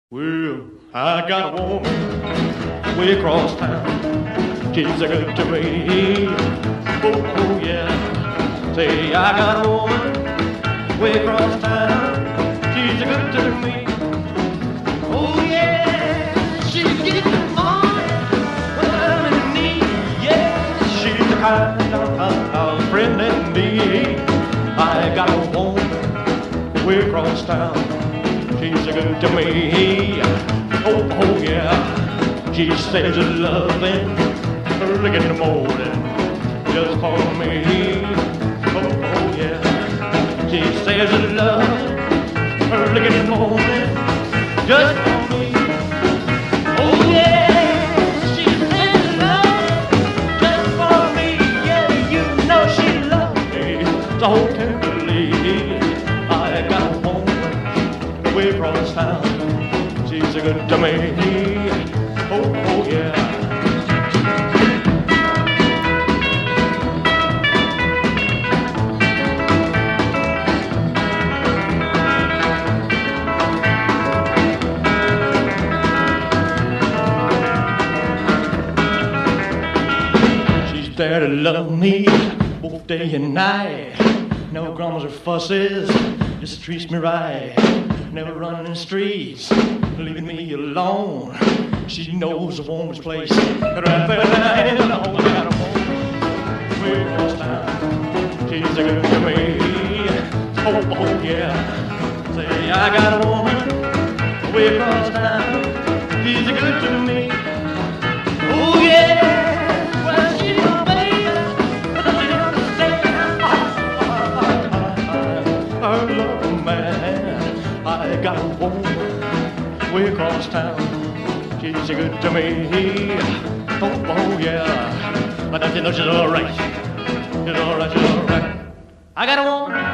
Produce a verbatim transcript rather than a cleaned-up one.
Well, I got a woman way across town. She's a good to me. Oh, oh yeah. Say, I got a woman way across town. She's a good to me. Oh yeah, she's getting money when I'm in need. Yeah, she's the kind of, of friend that me. I got a woman way across town. She's a good to me. Oh, oh yeah. She says her loving early in the morning just for me. Oh, oh yeah. She says her loving early in the morning just for me. Oh yeah. She says her loving just for me. Yeah, you know she loves me so tenderly. I got a woman way across town. She's a good to me. Oh, oh yeah. She's there to love me both day and night. No grumbles or fusses, just treats me right. Never running in the streets, leaving me alone. She knows a woman's place right there in the hole. I got a woman way across town. She's a good to me. Oh, oh yeah. Say, I got a woman way across town. She's a good to me. Oh yeah. Well, she's my baby, but I don't understand. Her love, man. I got a woman way across town. She's a good to me. Oh, oh yeah. But don't you know she's alright. She's alright, she's alright. I got a woman